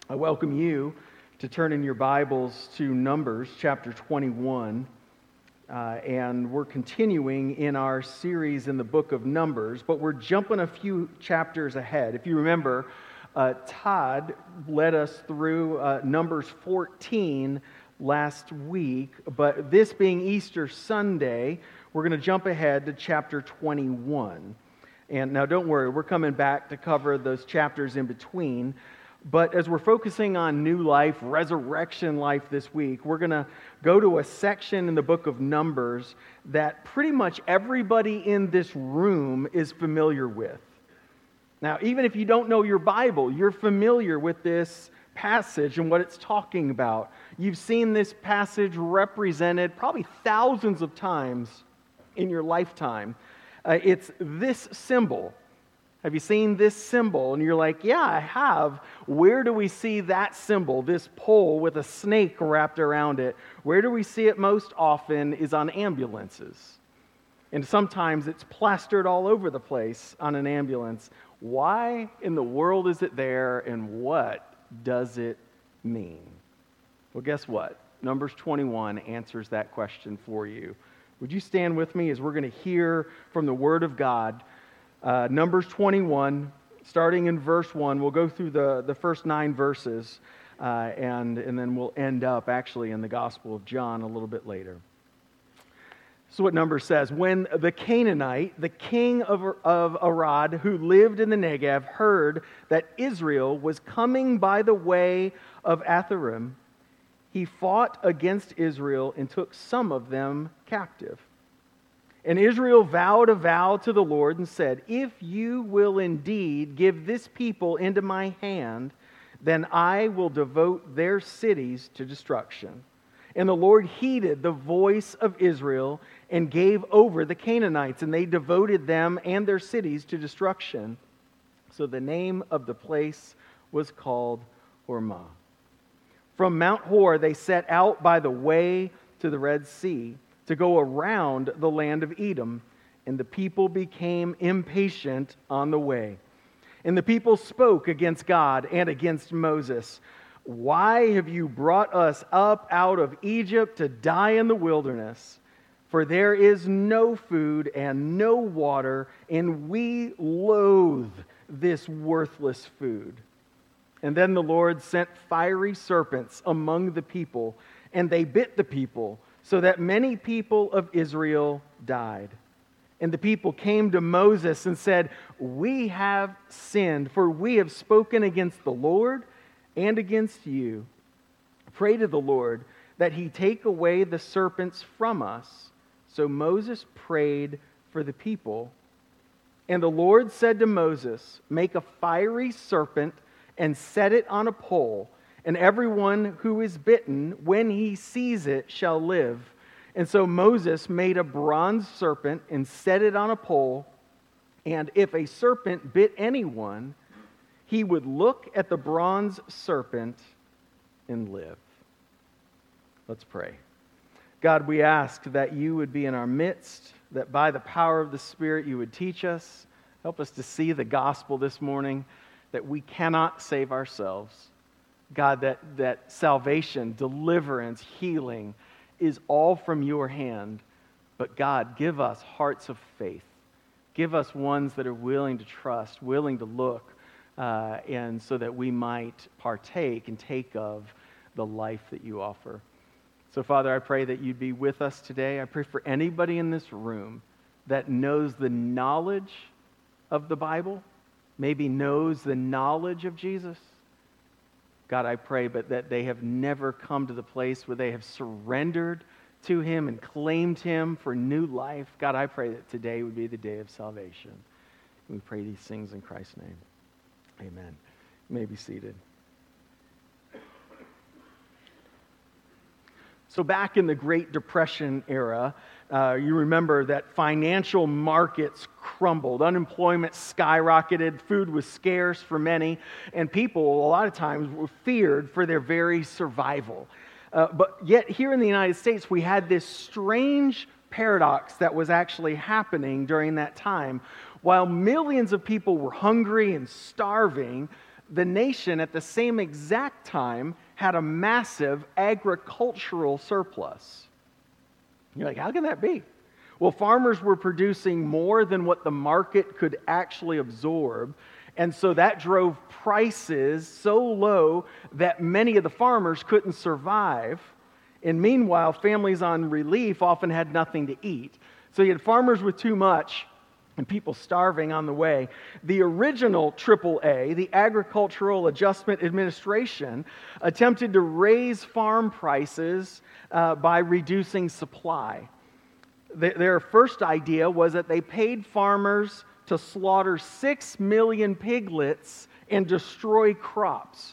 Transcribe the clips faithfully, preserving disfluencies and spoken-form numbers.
I welcome you to turn in your Bibles to Numbers chapter twenty-one. Uh, and we're continuing in our series in the book of Numbers, but we're jumping a few chapters ahead. If you remember, uh, Todd led us through uh, Numbers fourteen last week, but this being Easter Sunday, we're going to jump ahead to chapter twenty-one. And now don't worry, we're coming back to cover those chapters in between. But as we're focusing on new life, resurrection life this week, we're going to go to a section in the book of Numbers that pretty much everybody in this room is familiar with. Now, even if you don't know your Bible, you're familiar with this passage and what it's talking about. You've seen this passage represented probably thousands of times in your lifetime. Uh, it's this symbol. Have you seen this symbol? And you're like, yeah, I have. Where do we see that symbol, this pole with a snake wrapped around it? Where do we see it most often is on ambulances. And sometimes it's plastered all over the place on an ambulance. Why in the world is it there, and what does it mean? Well, guess what? Numbers twenty-one answers that question for you. Would you stand with me as we're going to hear from the Word of God? Uh, Numbers twenty-one, starting in verse one. We'll go through the, the first nine verses, uh, and, and then we'll end up actually in the Gospel of John a little bit later. So what Numbers says, when the Canaanite, the king of, of Arad, who lived in the Negev, heard that Israel was coming by the way of Atharim, he fought against Israel and took some of them captive. And Israel vowed a vow to the Lord and said, if you will indeed give this people into my hand, then I will devote their cities to destruction. And the Lord heeded the voice of Israel and gave over the Canaanites, and they devoted them and their cities to destruction. So the name of the place was called Hormah. From Mount Hor they set out by the way to the Red Sea, to go around the land of Edom, and the people became impatient on the way. And the people spoke against God and against Moses. Why have you brought us up out of Egypt to die in the wilderness? For there is no food and no water, and we loathe this worthless food. And then the Lord sent fiery serpents among the people, and they bit the people, so that many people of Israel died. And the people came to Moses and said, we have sinned, for we have spoken against the Lord and against you. Pray to the Lord that he take away the serpents from us. So Moses prayed for the people. And the Lord said to Moses, make a fiery serpent and set it on a pole, and everyone who is bitten, when he sees it, shall live. And so Moses made a bronze serpent and set it on a pole. And if a serpent bit anyone, he would look at the bronze serpent and live. Let's pray. God, we ask that you would be in our midst, that by the power of the Spirit you would teach us. Help us to see the gospel this morning, that we cannot save ourselves. God, that, that salvation, deliverance, healing is all from your hand. But God, give us hearts of faith. Give us ones that are willing to trust, willing to look, uh, and so that we might partake and take of the life that you offer. So, Father, I pray that you'd be with us today. I pray for anybody in this room that knows the knowledge of the Bible, maybe knows the knowledge of Jesus. God, I pray but that they have never come to the place where they have surrendered to him and claimed him for new life. God, I pray that today would be the day of salvation. We pray these things in Christ's name. Amen. You may be seated. So back in the Great Depression era, uh, you remember that financial markets crumbled, unemployment skyrocketed, food was scarce for many, and people a lot of times were feared for their very survival. Uh, but yet here in the United States, we had this strange paradox that was actually happening during that time. While millions of people were hungry and starving, the nation at the same exact time had a massive agricultural surplus. You're like, how can that be? Well, farmers were producing more than what the market could actually absorb, and so that drove prices so low that many of the farmers couldn't survive. And meanwhile, families on relief often had nothing to eat. So you had farmers with too much and people starving on the way. The original triple A, the Agricultural Adjustment Administration, attempted to raise farm prices uh, by reducing supply. Th- their first idea was that they paid farmers to slaughter six million piglets and destroy crops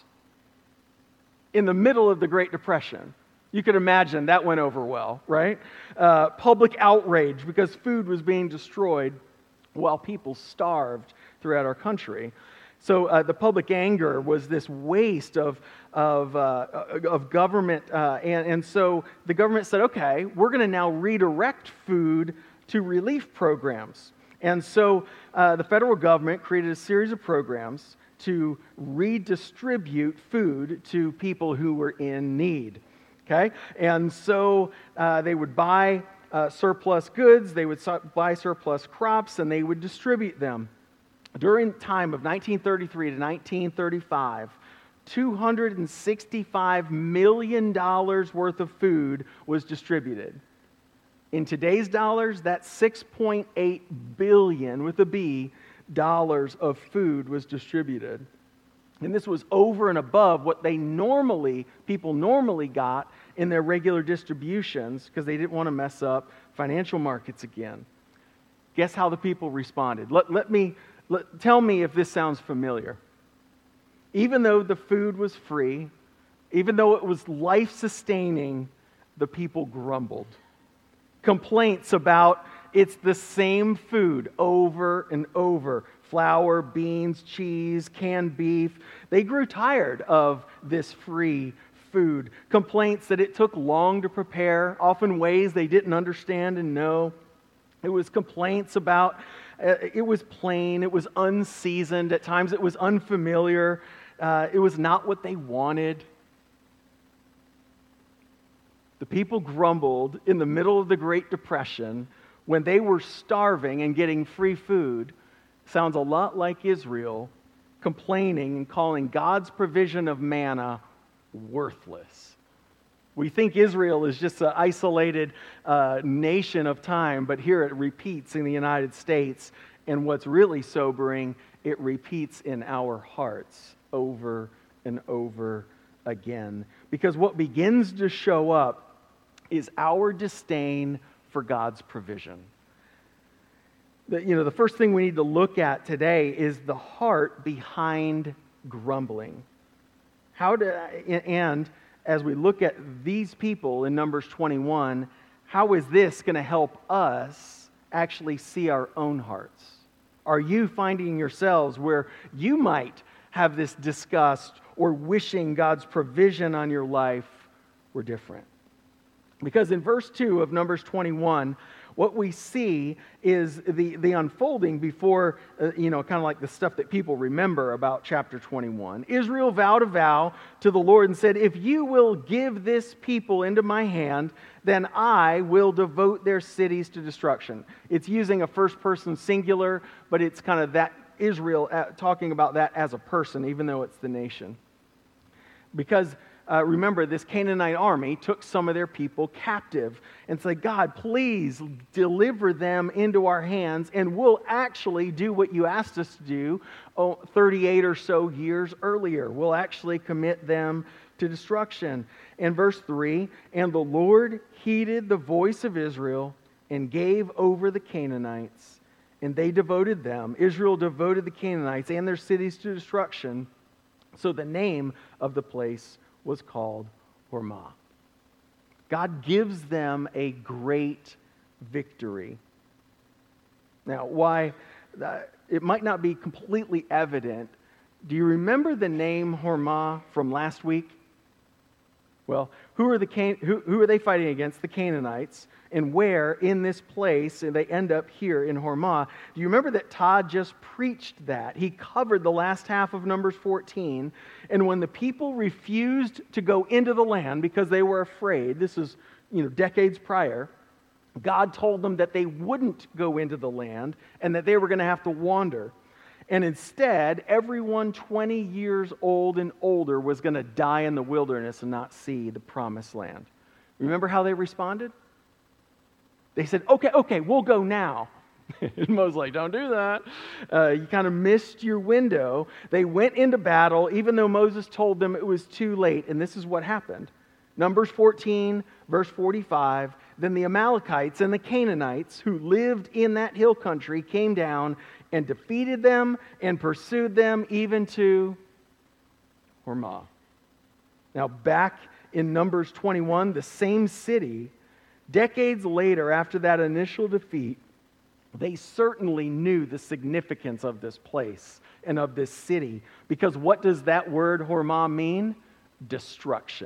in the middle of the Great Depression. You could imagine that went over well, right? Uh, public outrage because food was being destroyed while people starved throughout our country. So uh, the public anger was this waste of, of, uh, of government, uh, and, and so the government said, okay, we're going to now redirect food to relief programs. And so uh, the federal government created a series of programs to redistribute food to people who were in need. Okay, and so uh, they would buy uh, surplus goods, they would su- buy surplus crops, and they would distribute them. During the time of nineteen thirty-three to nineteen thirty-five, two hundred sixty-five million dollars worth of food was distributed. In today's dollars, that's six point eight billion, with a B, dollars of food was distributed. And this was over and above what they normally, people normally got in their regular distributions because they didn't want to mess up financial markets again. Guess how the people responded? Let, let me, let, tell me if this sounds familiar. Even though the food was free, even though it was life-sustaining, the people grumbled. Complaints about it's the same food over and over. Flour, beans, cheese, canned beef. They grew tired of this free food. Complaints that it took long to prepare, often ways they didn't understand and know. It was complaints about uh, it was plain, it was unseasoned, at times it was unfamiliar, uh, it was not what they wanted. The people grumbled in the middle of the Great Depression when they were starving and getting free food. Sounds a lot like Israel complaining and calling God's provision of manna worthless. We think Israel is just an isolated uh, nation of time, but here it repeats in the United States. And what's really sobering, it repeats in our hearts over and over again. Because what begins to show up is our disdain for God's provision. The, you know, the first thing we need to look at today is the heart behind grumbling. How do, and as we look at these people in Numbers twenty-one, how is this going to help us actually see our own hearts? Are you finding yourselves where you might have this disgust or wishing God's provision on your life were different? Because in verse two of Numbers twenty-one, what we see is the, the unfolding before, uh, you know, kind of like the stuff that people remember about chapter twenty-one. Israel vowed a vow to the Lord and said, if you will give this people into my hand, then I will devote their cities to destruction. It's using a first-person singular, but it's kind of that Israel uh, talking about that as a person, even though it's the nation. Because Uh, remember, this Canaanite army took some of their people captive and said, God, please deliver them into our hands and we'll actually do what you asked us to do oh, thirty-eight or so years earlier. We'll actually commit them to destruction. And verse three, and the Lord heeded the voice of Israel and gave over the Canaanites, and they devoted them. Israel devoted the Canaanites and their cities to destruction. So the name of the place was called Hormah. God gives them a great victory. Now, why it might not be completely evident, do you remember the name Hormah from last week? Well, who are the Can- who, who are they fighting against? The Canaanites. And where in this place, and they end up here in Hormah. Do you remember that Todd just preached that? He covered the last half of Numbers fourteen. And when the people refused to go into the land because they were afraid, this is, you know, decades prior, God told them that they wouldn't go into the land and that they were going to have to wander. And instead, everyone twenty years old and older was going to die in the wilderness and not see the promised land. Remember how they responded? They said, okay, okay, we'll go now. And Moses like, don't do that. Uh, you kind of missed your window. They went into battle, even though Moses told them it was too late. And this is what happened. Numbers fourteen, verse forty-five. Then the Amalekites and the Canaanites who lived in that hill country came down and defeated them and pursued them even to Hormah. Now back in Numbers twenty-one, the same city, decades later, after that initial defeat, they certainly knew the significance of this place and of this city. Because what does that word Hormah mean? Destruction.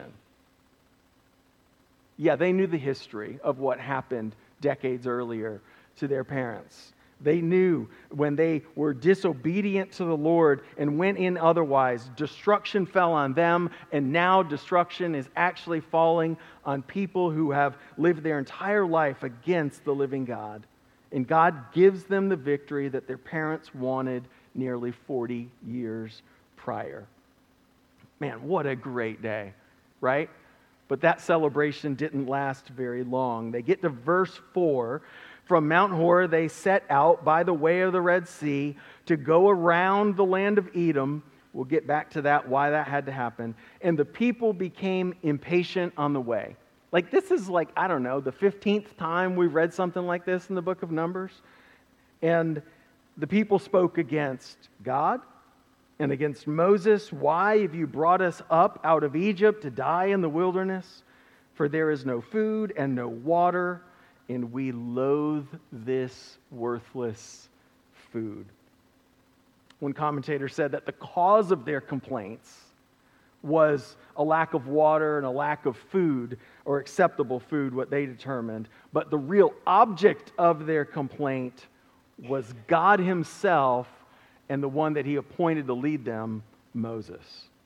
Yeah, they knew the history of what happened decades earlier to their parents. They knew when they were disobedient to the Lord and went in otherwise, destruction fell on them, and now destruction is actually falling on people who have lived their entire life against the living God. And God gives them the victory that their parents wanted nearly forty years prior. Man, what a great day, right? But that celebration didn't last very long. They get to verse four. From Mount Hor, they set out by the way of the Red Sea to go around the land of Edom. We'll get back to that, why that had to happen. And the people became impatient on the way. Like, this is like, I don't know, the fifteenth time we've read something like this in the book of Numbers. And the people spoke against God and against Moses. Why have you brought us up out of Egypt to die in the wilderness? For there is no food and no water, and we loathe this worthless food. One commentator said that the cause of their complaints was a lack of water and a lack of food, or acceptable food, what they determined. But the real object of their complaint was God Himself and the one that He appointed to lead them, Moses.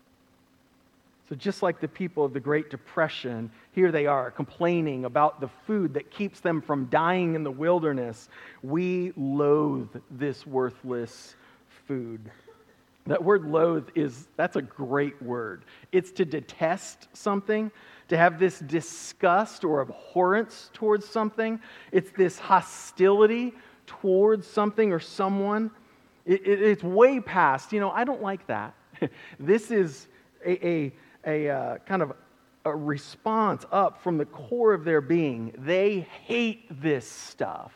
So just like the people of the Great Depression, here they are complaining about the food that keeps them from dying in the wilderness. We loathe this worthless food. That word loathe is, that's a great word. It's to detest something, to have this disgust or abhorrence towards something. It's this hostility towards something or someone. It, it, it's way past, you know, I don't like that. This is a, a, a uh, kind of a response up from the core of their being. They hate this stuff.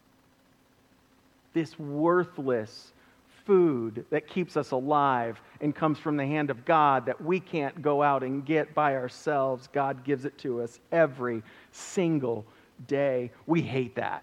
This worthless food that keeps us alive and comes from the hand of God that we can't go out and get by ourselves. God gives it to us every single day. We hate that.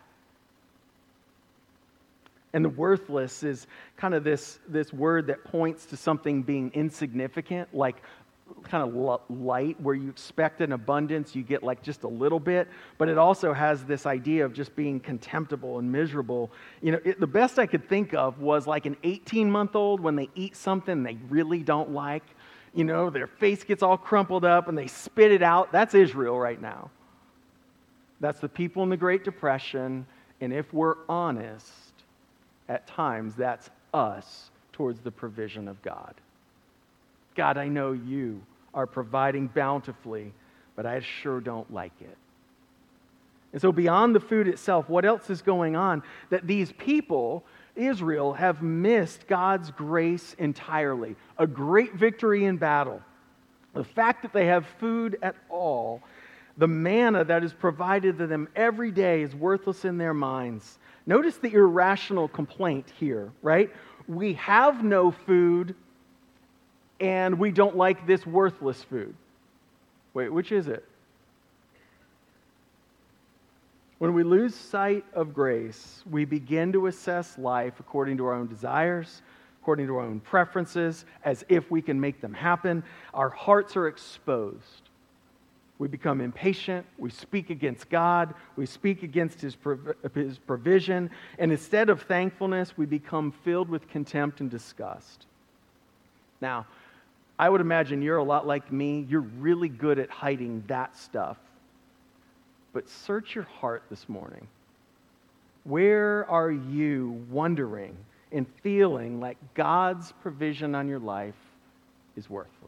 And the worthless is kind of this, this word that points to something being insignificant, like kind of light, where you expect an abundance, you get like just a little bit, but it also has this idea of just being contemptible and miserable. You know, it, the best I could think of was like an eighteen-month-old when they eat something they really don't like. You know, their face gets all crumpled up and they spit it out. That's Israel right now. That's the people in the Great Depression, and if we're honest, at times, that's us towards the provision of God. God, I know you are providing bountifully, but I sure don't like it. And so beyond the food itself, what else is going on? That these people, Israel, have missed God's grace entirely. A great victory in battle. The fact that they have food at all, the manna that is provided to them every day is worthless in their minds. Notice the irrational complaint here, right? We have no food, and we don't like this worthless food. Wait, which is it? When we lose sight of grace, we begin to assess life according to our own desires, according to our own preferences, as if we can make them happen. Our hearts are exposed. We become impatient. We speak against God. We speak against his, prov- his provision. And instead of thankfulness, we become filled with contempt and disgust. Now, I would imagine you're a lot like me. You're really good at hiding that stuff. But search your heart this morning. Where are you wondering and feeling like God's provision on your life is worthless?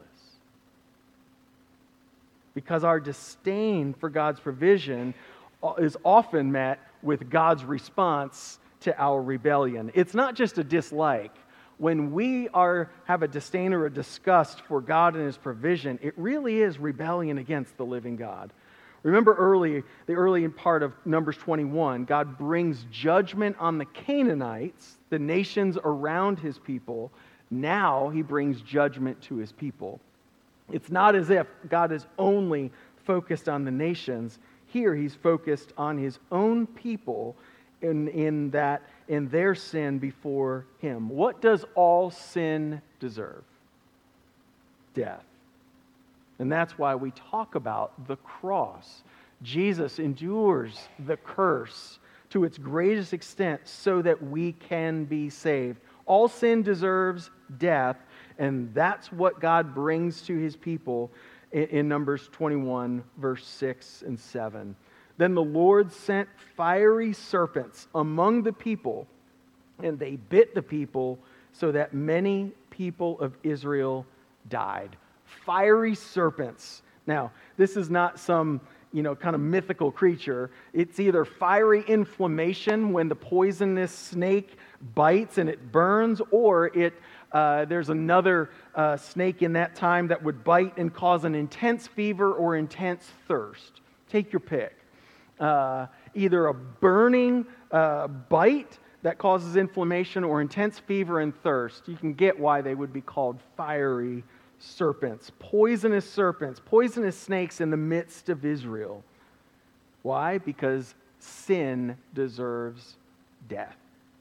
Because our disdain for God's provision is often met with God's response to our rebellion. It's not just a dislike. When we are have a disdain or a disgust for God and his provision, it really is rebellion against the living God. Remember early, the early part of Numbers twenty-one, God brings judgment on the Canaanites, the nations around his people. Now he brings judgment to his people. It's not as if God is only focused on the nations. Here he's focused on his own people in, in that in their sin before him. What does all sin deserve? Death. And that's why we talk about the cross. Jesus endures the curse to its greatest extent so that we can be saved. All sin deserves death, and that's what God brings to his people in, in Numbers twenty-one, verse six and seven. Then the Lord sent fiery serpents among the people, and they bit the people so that many people of Israel died. Fiery serpents. Now, this is not some, you know, kind of mythical creature. It's either fiery inflammation when the poisonous snake bites and it burns, or it uh, there's another uh, snake in that time that would bite and cause an intense fever or intense thirst. Take your pick. Uh, either a burning uh, bite that causes inflammation or intense fever and thirst. You can get why they would be called fiery serpents, poisonous serpents, poisonous snakes in the midst of Israel. Why? Because sin deserves death.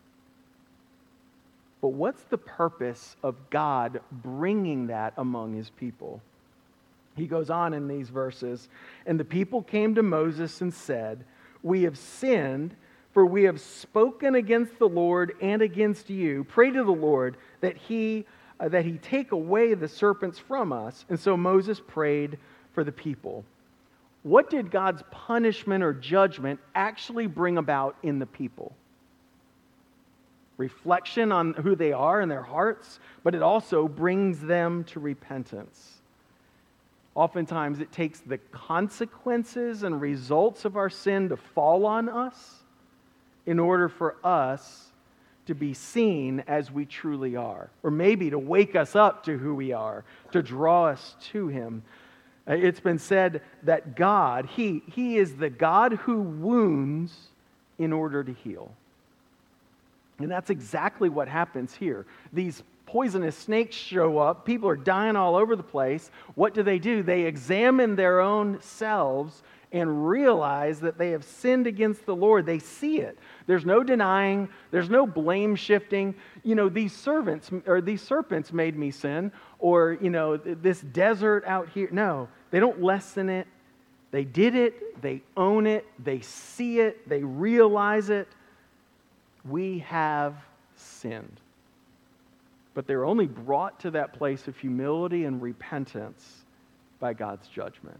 But what's the purpose of God bringing that among his people? He goes on in these verses, and the people came to Moses and said, "We have sinned, for we have spoken against the Lord and against you. Pray to the Lord that he uh, that he take away the serpents from us." And so Moses prayed for the people. What did God's punishment or judgment actually bring about in the people? Reflection on who they are in their hearts, but it also brings them to repentance. Oftentimes it takes the consequences and results of our sin to fall on us in order for us to be seen as we truly are. Or maybe to wake us up to who we are, to draw us to him. It's been said that God, He, He is the God who wounds in order to heal. And that's exactly what happens here. These poisonous snakes show up. People are dying all over the place. What do they do? They examine their own selves and realize that they have sinned against the Lord. They see it. There's no denying. There's no blame shifting. You know, these servants or these serpents made me sin, or, you know, this desert out here. No, they don't lessen it. They did it. They own it. They see it. They realize it. We have sinned. But they're only brought to that place of humility and repentance by God's judgment.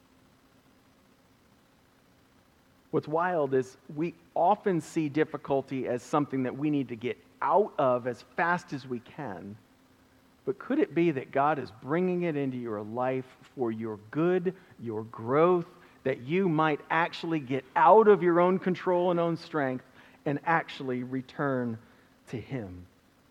What's wild is we often see difficulty as something that we need to get out of as fast as we can. But could it be that God is bringing it into your life for your good, your growth, that you might actually get out of your own control and own strength and actually return to Him?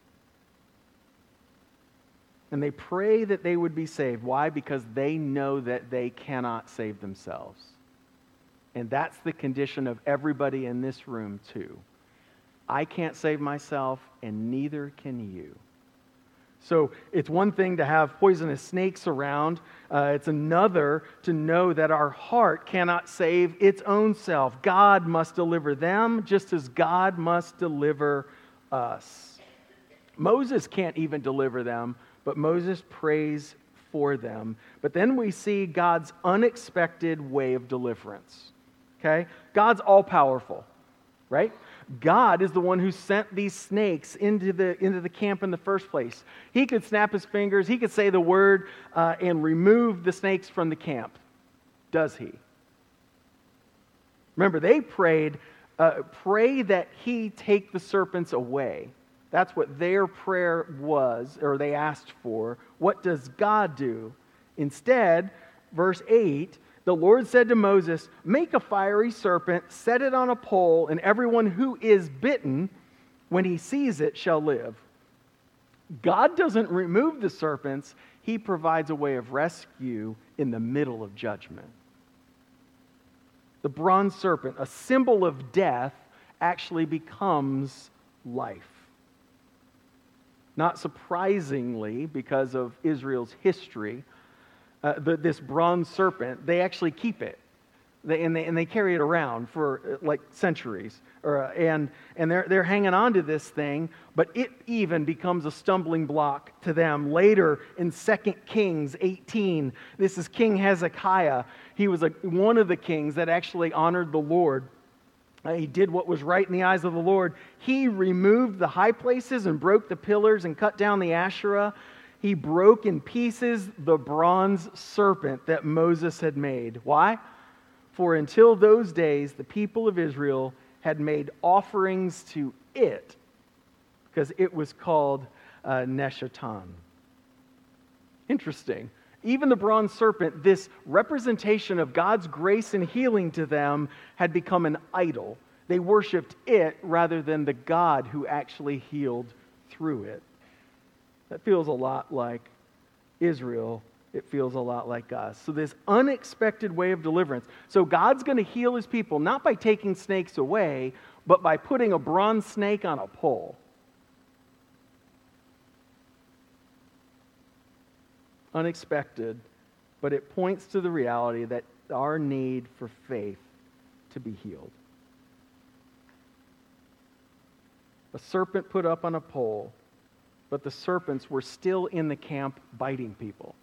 And they pray that they would be saved. Why? Because they know that they cannot save themselves. And that's the condition of everybody in this room too. I can't save myself, and neither can you. So it's one thing to have poisonous snakes around. Uh, it's another to know that our heart cannot save its own self. God must deliver them just as God must deliver us. Moses can't even deliver them, but Moses prays for them. But then we see God's unexpected way of deliverance. Okay? God's all-powerful, right? God is the one who sent these snakes into the, into the camp in the first place. He could snap his fingers, he could say the word, uh, and remove the snakes from the camp. Does he? Remember, they prayed, uh, pray that he take the serpents away. That's what their prayer was, or they asked for. What does God do? Instead, verse eight, the Lord said to Moses, make a fiery serpent, set it on a pole, and everyone who is bitten, when he sees it, shall live. God doesn't remove the serpents. He provides a way of rescue in the middle of judgment. The bronze serpent, a symbol of death, actually becomes life. Not surprisingly, because of Israel's history, uh, the, this bronze serpent, they actually keep it. They, and, they, and they carry it around for uh, like centuries. Or, uh, and and they're, they're hanging on to this thing, but it even becomes a stumbling block to them. Later in Second Kings eighteen, this is King Hezekiah. He was a, one of the kings that actually honored the Lord. Uh, he did what was right in the eyes of the Lord. He removed the high places and broke the pillars and cut down the Asherah. He broke in pieces the bronze serpent that Moses had made. Why? For until those days, the people of Israel had made offerings to it, because it was called uh, Neshatan. Interesting. Even the bronze serpent, this representation of God's grace and healing to them, had become an idol. They worshipped it rather than the God who actually healed through it. That feels a lot like Israel. It feels a lot like us. So this unexpected way of deliverance. So God's going to heal his people, not by taking snakes away, but by putting a bronze snake on a pole. Unexpected, but it points to the reality that our need for faith to be healed. A serpent put up on a pole, but the serpents were still in the camp biting people.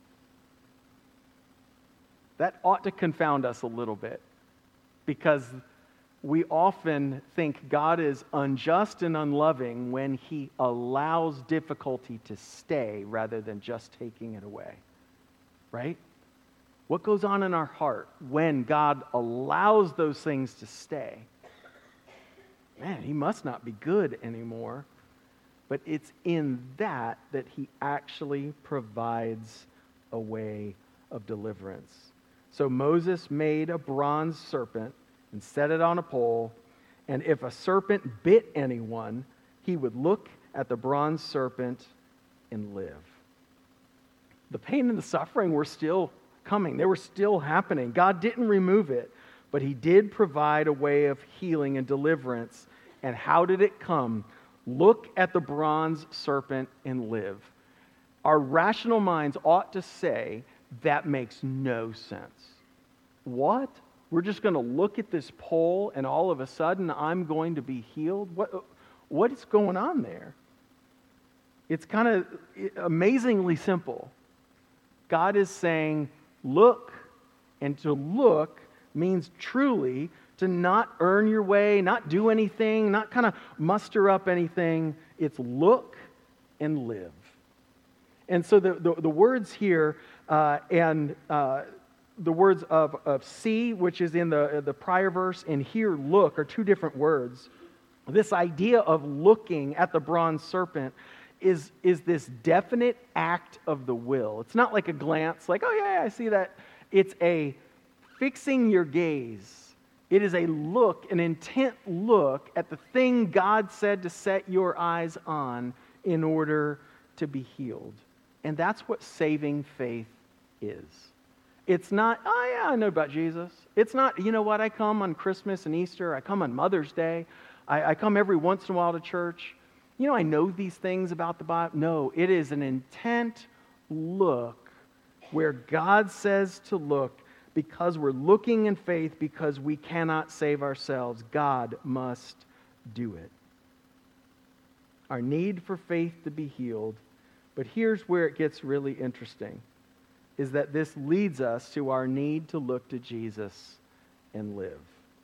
That ought to confound us a little bit, because we often think God is unjust and unloving when he allows difficulty to stay rather than just taking it away. Right? What goes on in our heart when God allows those things to stay? Man, he must not be good anymore. But it's in that that he actually provides a way of deliverance. So Moses made a bronze serpent and set it on a pole, and if a serpent bit anyone, he would look at the bronze serpent and live. The pain and the suffering were still coming. They were still happening. God didn't remove it, but he did provide a way of healing and deliverance. And how did it come? Look at the bronze serpent and live. Our rational minds ought to say, that makes no sense. What? We're just going to look at this pole and all of a sudden I'm going to be healed? What, what is going on there? It's kind of amazingly simple. God is saying, look, and to look means truly to not earn your way, not do anything, not kind of muster up anything. It's look and live. And so the, the, the words here, uh, and uh, the words of, of see, which is in the, the prior verse, and here look, are two different words. This idea of looking at the bronze serpent is, is this definite act of the will. It's not like a glance, like, oh yeah, yeah, I see that. It's a fixing your gaze. It is a look, an intent look at the thing God said to set your eyes on in order to be healed. And that's what saving faith is. It's not, oh yeah, I know about Jesus. It's not, you know what, I come on Christmas and Easter. I come on Mother's Day. I, I come every once in a while to church. You know, I know these things about the Bible. No, it is an intent look where God says to look because we're looking in faith because we cannot save ourselves. God must do it. Our need for faith to be healed. But here's where it gets really interesting. is that this leads us to our need to look to Jesus and live.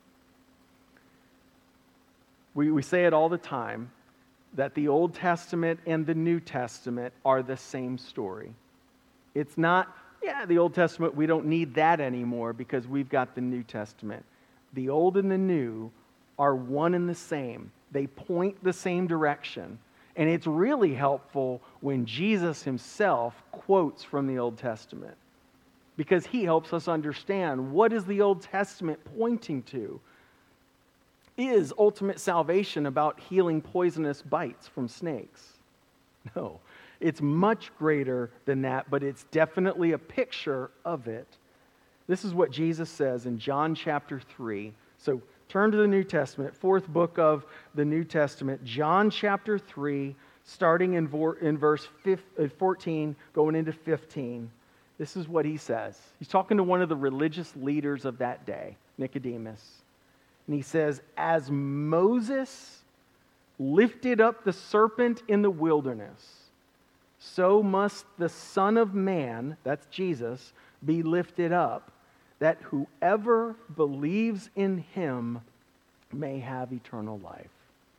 We, we say it all the time, that the Old Testament and the New Testament are the same story. It's not, yeah, the Old Testament, we don't need that anymore because we've got the New Testament. The Old and the New are one and the same. They point the same direction. And it's really helpful when Jesus himself quotes from the Old Testament, because he helps us understand, what is the Old Testament pointing to? Is ultimate salvation about healing poisonous bites from snakes? No, it's much greater than that, but it's definitely a picture of it. This is what Jesus says in John chapter three. So turn to the New Testament, fourth book of the New Testament, John chapter three, starting in, in verse fourteen, going into fifteen. This is what he says. He's talking to one of the religious leaders of that day, Nicodemus. And he says, as Moses lifted up the serpent in the wilderness, so must the Son of Man, that's Jesus, be lifted up, that whoever believes in him may have eternal life.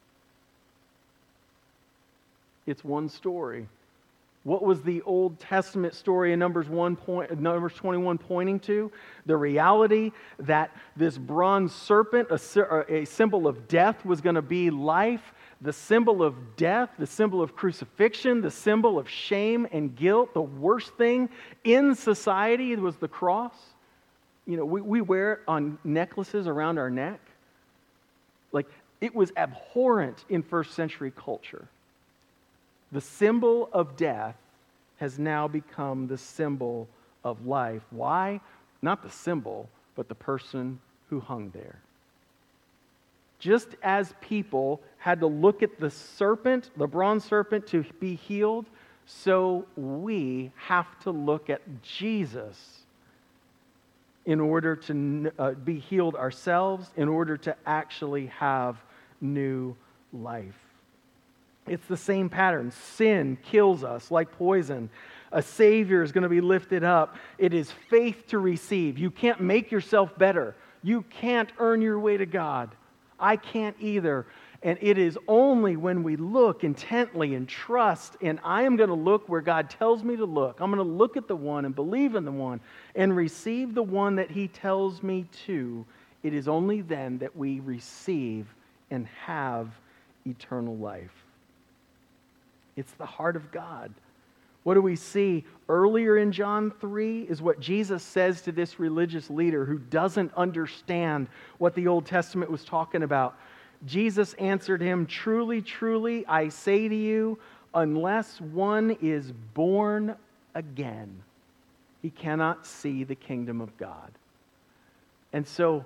It's one story. What was the Old Testament story in Numbers one point, Numbers twenty-one pointing to? The reality that this bronze serpent, a, a symbol of death, was going to be life. The symbol of death, the symbol of crucifixion, the symbol of shame and guilt. The worst thing in society was the cross. You know, we, we wear it on necklaces around our neck. Like, it was abhorrent in first century culture. The symbol of death has now become the symbol of life. Why? Not the symbol, but the person who hung there. Just as people had to look at the serpent, the bronze serpent, to be healed, so we have to look at Jesus in order to uh, be healed ourselves, in order to actually have new life. It's the same pattern. Sin kills us like poison. A Savior is going to be lifted up. It is faith to receive. You can't make yourself better. You can't earn your way to God. I can't either. And it is only when we look intently and trust, and I am going to look where God tells me to look. I'm going to look at the one and believe in the one and receive the one that He tells me to. It is only then that we receive and have eternal life. It's the heart of God. What do we see earlier in John three is what Jesus says to this religious leader who doesn't understand what the Old Testament was talking about. Jesus answered him, truly, truly, I say to you, unless one is born again, he cannot see the kingdom of God. And so,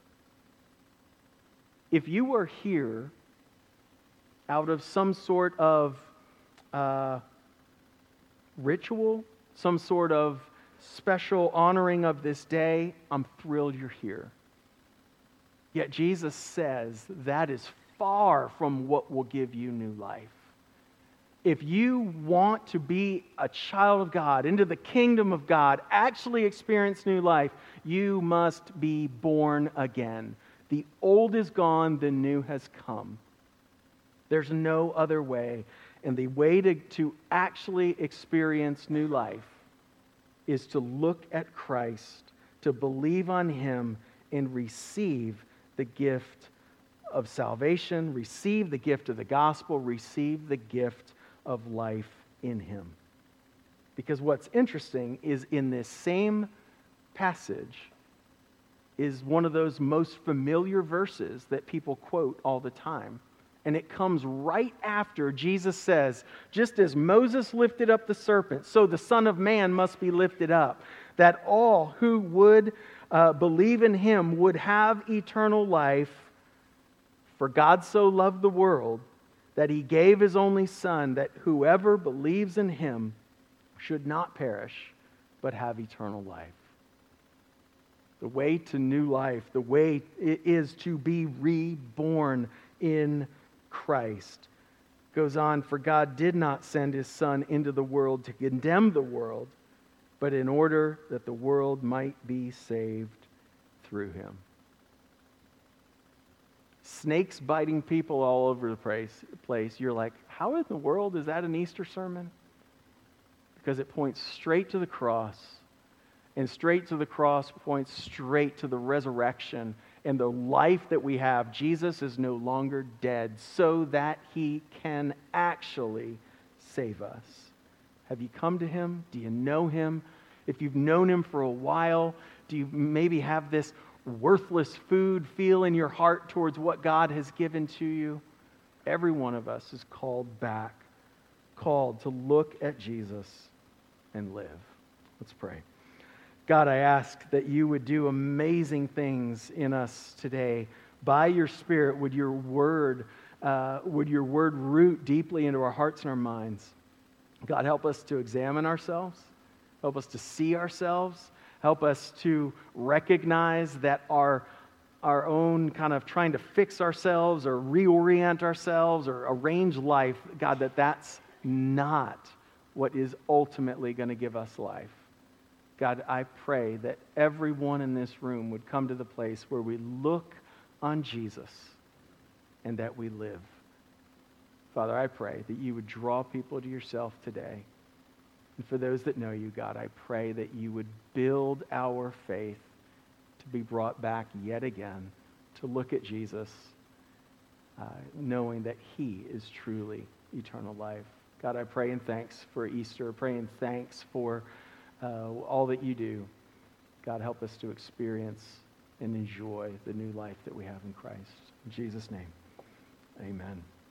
if you are here out of some sort of uh, ritual, some sort of special honoring of this day, I'm thrilled you're here. Yet Jesus says that is far from what will give you new life. If you want to be a child of God, into the kingdom of God, actually experience new life, you must be born again. The old is gone, the new has come. There's no other way. And the way to, to actually experience new life is to look at Christ, to believe on Him, and receive the gift of salvation, receive the gift of the gospel, receive the gift of life in Him. Because what's interesting is in this same passage is one of those most familiar verses that people quote all the time. And it comes right after Jesus says, just as Moses lifted up the serpent, so the Son of Man must be lifted up, that all who would uh, believe in Him would have eternal life. For God so loved the world that He gave His only Son, that whoever believes in Him should not perish, but have eternal life. The way to new life, the way it is to be reborn in Christ. Goes on, for God did not send His Son into the world to condemn the world, but in order that the world might be saved through him. Snakes biting people all over the place. place. You're like, how in the world is that an Easter sermon? Because it points straight to the cross. And straight to the cross points straight to the resurrection and the life that we have. Jesus is no longer dead so that he can actually save us. Have you come to him? Do you know him? If you've known him for a while, do you maybe have this worthless food feel in your heart towards what God has given to you? Every one of us is called back, called to look at Jesus and live. Let's pray. God, I ask that you would do amazing things in us today. By your Spirit, would your word, uh, would your word root deeply into our hearts and our minds. God, help us to examine ourselves. Help us to see ourselves. Help us to recognize that our, our own kind of trying to fix ourselves or reorient ourselves or arrange life, God, that that's not what is ultimately going to give us life. God, I pray that everyone in this room would come to the place where we look on Jesus and that we live. Father, I pray that you would draw people to yourself today. And for those that know you, God, I pray that you would build our faith to be brought back yet again, to look at Jesus, uh, knowing that he is truly eternal life. God, I pray in thanks for Easter. Pray in thanks for uh, all that you do. God, help us to experience and enjoy the new life that we have in Christ. In Jesus' name, amen.